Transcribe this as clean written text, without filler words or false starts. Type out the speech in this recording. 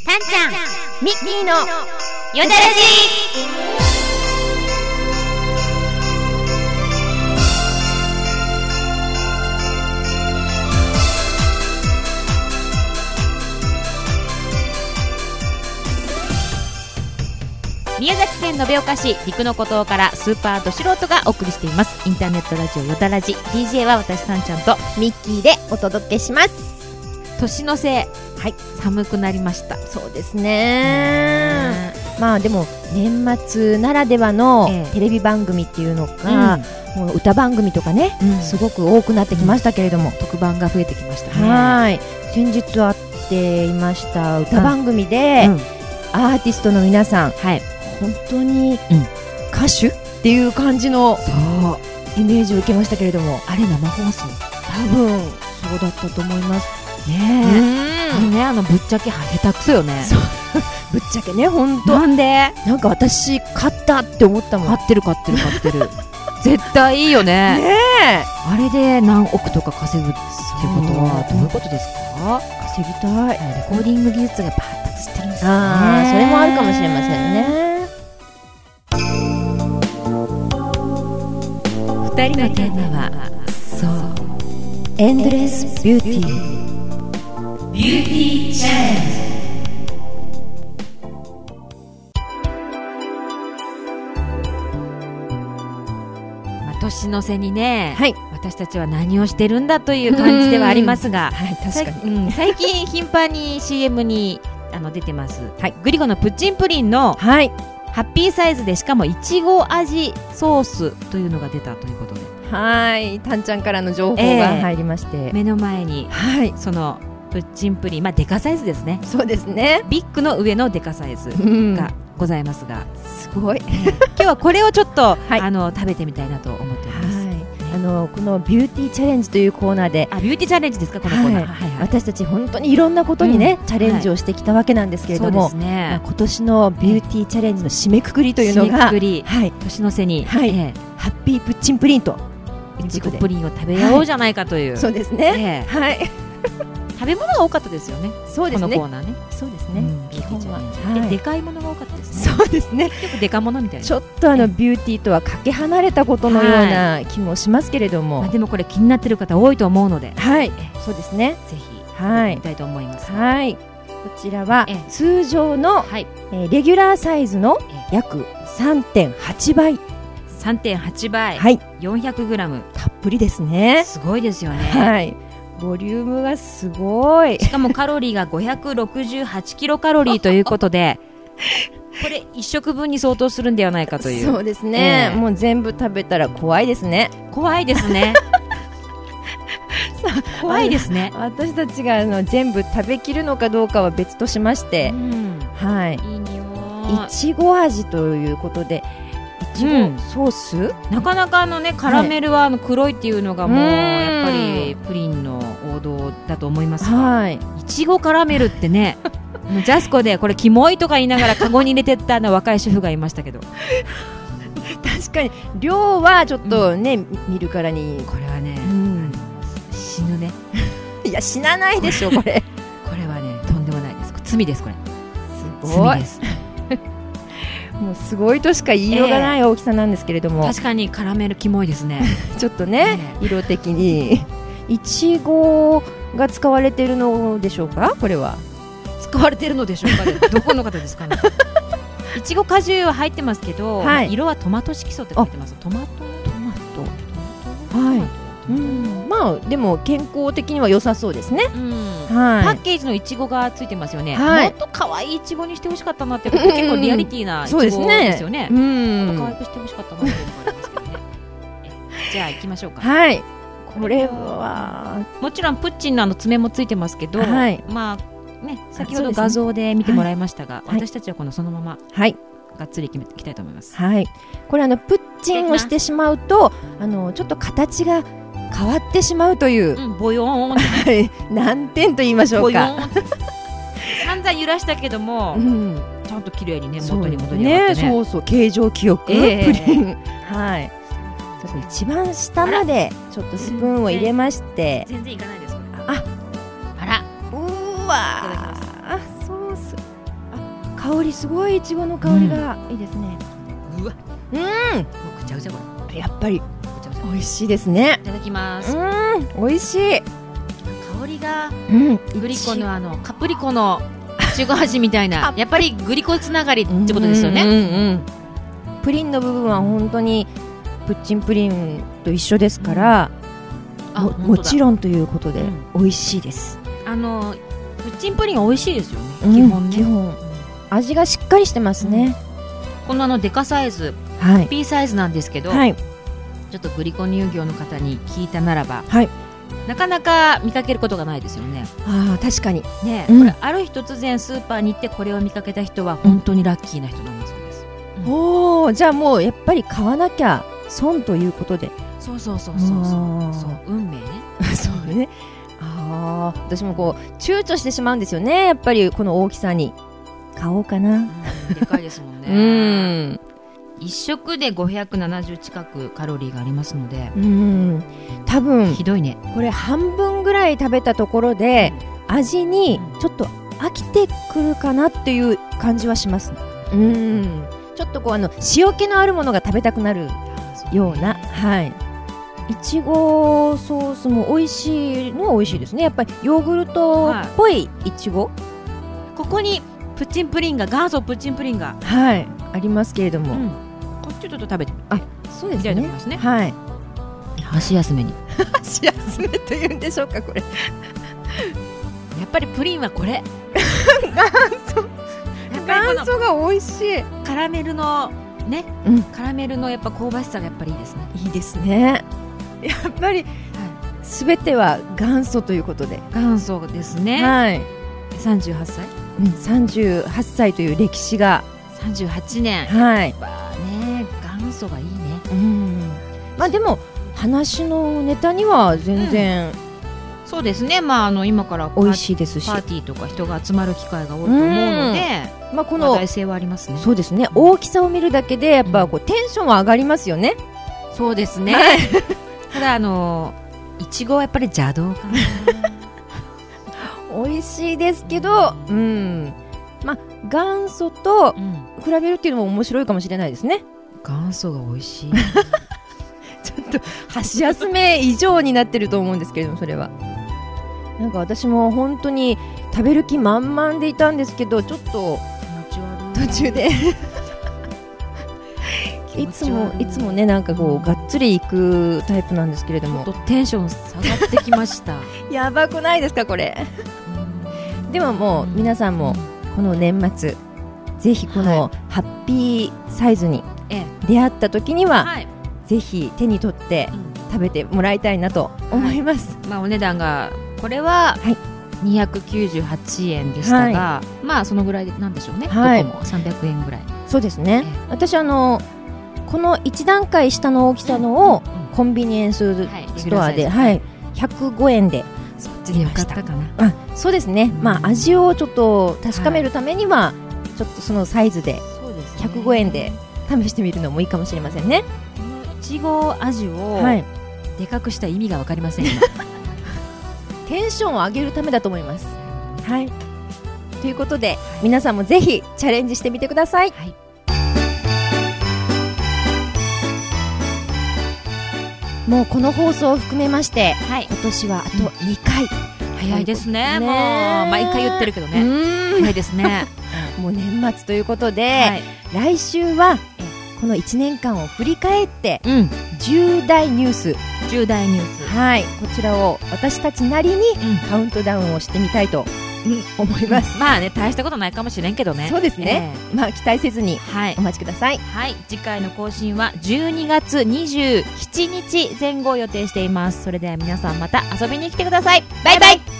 たんちゃんミッキーのよだらじ宮崎県延岡市陸の孤島からスーパーど素人がお送りしていますインターネットラジオよだらじ。 DJ は私たんちゃんとミッキーでお届けします。 年のせい、 はい、 寒くなりました。 そうですね。まあでも年末ならではのテレビ番組っていうのか、もう歌番組とかね、すごく多くなってきましたけれども、 特番が増えてきましたね。 はい、先日あっていました歌番組で、アーティストの皆さん、本当に歌手っていう感じのイメージを受けましたけれども、 あれ生放送、 多分そうだったと思いますね。ぶっちゃけ下手くそよね。 ぶっちゃけね、本当なんでなんか私勝ったって思ったもん。 勝ってる絶対いいよね。あれで何億とか稼ぐってことはどういうことですか？ 稼ぎたい。 レコーディング技術が発達してるんですよね。それもあるかもしれませんね。 2人のテーマはそうエンドレスビューティー、 ビューティーチャレンジ。年の瀬にね、私たちは何をしてるんだという感じではありますが、 確かに、 最近頻繁に CM に出てます、グリコのプッチンプリンの、ハッピーサイズでしかもいちご味ソースというのが出たということで、 たんちゃんからの情報が入りまして、 目の前に、そのプッチンプリン、デカサイズですね。 そうですね。 ビッグの上のデカサイズがございますが、 すごい今日はこれをちょっと、食べてみたいなと思っております。 このビューティーチャレンジというコーナーで、 ビューティーチャレンジですか、このコーナー。 私たち本当にいろんなことにね、チャレンジをしてきたわけなんですけれども、今年のビューティーチャレンジの締めくくりというのが、 年の瀬に、 ハッピープッチンプリンといちごプリンを食べようじゃないかという、 そうですね。 食べ物が多かったですよね。 そうですね。 このコーナーね。 そうですね。 基本はでかいものが多かったですね。そうですね。 よくでかものみたいな。 ちょっとビューティーとはかけ離れたことのような気もしますけれども、 でもこれ気になっている方多いと思うので、 そうですね。 ぜひ見たいと思います。 こちらは通常のレギュラーサイズの約 3.8 倍。 3.8 倍。400g。 たっぷりですね。 すごいですよね。 ボリュームがすごい。 しかもカロリーが568キロカロリーということで、これ1食分に相当するんではないかという。 そうですね。もう全部食べたら怖いですね。 怖いですね。怖いですね。 私たちが全部食べきるのかどうかは別としまして、いちご味ということで、いちごソース、なかなかカラメルは黒いっていうのがもうやっぱりプリンの王道だと思いますが、いちごカラメルってね、ジャスコでこれキモいとか言いながらカゴに入れてった若い主婦がいましたけど、 確かに量はちょっとね、見るからにこれはね、死ぬね。 いや、死なないでしょこれ。 これはね、とんでもないです。罪です。これすごいです。もうすごいとしか言いようがない大きさなんですけれども、 確かにカラメルキモいですね。 ちょっとね、色的にいちごが使われているのでしょうか。これは使われているのでしょうか、ね、どこの方ですかね。いちご果汁は入ってますけど、色はトマト色素って書いてます。トマト、まあでも健康的には良さそうですね。パッケージのいちごがついてますよね。もっと可愛いいちごにしてほしかったなって、結構リアリティなイチゴですよね。もっと可愛くしてほしかったなっていうのがありますけどね。じゃあ行きましょうか。 これはもちろんプッチンの爪もついてますけど、まあね、先ほど画像で見てもらいましたが、私たちはこのそのままがっつり決めていきたいと思います。 これプッチンをしてしまうとちょっと形が変わってしまうという、 ボヨーン、 難点と言いましょうか。 散々揺らしたけども、ちゃんと綺麗にね、元に戻り上がってね。 そうそう、形状記憶、プリン。一番下までちょっとスプーンを入れまして、 全然いかないです。 あら、うわー、ソース香りすごい、いちごの香りがいいですね。 うわ、 うん、 もうぐちゃぐちゃこれ。 やっぱり美味しいですね。 いただきます。 美味しい。 香りがグリコのカプリコのいちご味みたいなやっぱりグリコつながりってことですよね。 プリンの部分は本当にプッチンプリンと一緒ですから、もちろんということで美味しいです。 プッチンプリンは美味しいですよね、基本ね。 基本味がしっかりしてますね。 このデカサイズ、P サイズなんですけど、ちょっとグリコ乳業の方に聞いたならば、なかなか見かけることがないですよね。 確かにね、これある日突然スーパーに行ってこれを見かけた人は本当にラッキーな人なんだそうです。 じゃあもうやっぱり買わなきゃ損ということで。 そう運命ね。 そうね。私もこう躊躇してしまうんですよね、やっぱりこの大きさに。買おうかな。 でかいですもんね。一食で570近くカロリーがありますので、 多分ひどいね。これ半分ぐらい食べたところで味にちょっと飽きてくるかなっていう感じはします。ちょっとこう塩気のあるものが食べたくなるような。いちごソースも美味しいのは美味しいですね。やっぱりヨーグルトっぽいいちご、 ここにプッチンプリンが、元祖プッチンプリンがありますけれども、 こっちちょっと食べて。 そうですね。 箸休めに。 箸休めというんでしょうか、これ。 やっぱりプリンはこれ。 元祖が美味しい。 カラメルのね、カラメルのやっぱ香ばしさがやっぱりいいですね。 いいですね。やっぱりすべては元祖ということで。 元祖ですね。38歳。 38歳という歴史が。 38年。 元祖がいいね。 でも話のネタには全然、 そうですね。今から美味しいですし、 パーティーとか人が集まる機会が多いと思うので、 この話題性はありますね。 そうですね。大きさを見るだけでやっぱこうテンションは上がりますよね。 そうですね。ただいちごはやっぱり邪道かな。 美味しいですけど、元祖と比べるっていうのも面白いかもしれないですね。 元祖が美味しい。 ちょっと箸休め以上になってると思うんですけれども、それはなんか私も本当に食べる気満々でいたんですけど、ちょっと途中でいつもね、なんかこうがっつりいくタイプなんですけれども、 ちょっとテンション下がってきました。 やばくないですかこれ。でももう皆さんもこの年末ぜひこのハッピーサイズに出会った時には、ぜひ手に取って食べてもらいたいなと思います。 お値段がこれは298円でしたが、そのぐらいなんでしょうね。どこも300円ぐらい。そうですね。私この1段階下の大きさのをコンビニエンスストアで105円で。 そっちでよかったかな。 そうですね。味をちょっと確かめるためにはちょっとそのサイズで105円で試してみるのもいいかもしれませんね。 いちご味をでかくした意味が分かりません。 テンションを上げるためだと思います。ということで、皆さんもぜひチャレンジしてみてください。もうこの放送を含めまして、今年はあと2回。 早いですね。もう毎回言ってるけどね。早いですね。 もう年末ということで、来週はこの1年間を振り返って、重大ニュース、こちらを私たちなりにカウントダウンをしてみたいと思います。 大したことないかもしれんけどね。 そうですね。期待せずにお待ちください。 次回の更新は12月27日前後を予定しています。それでは皆さんまた遊びに来てください。バイバイ。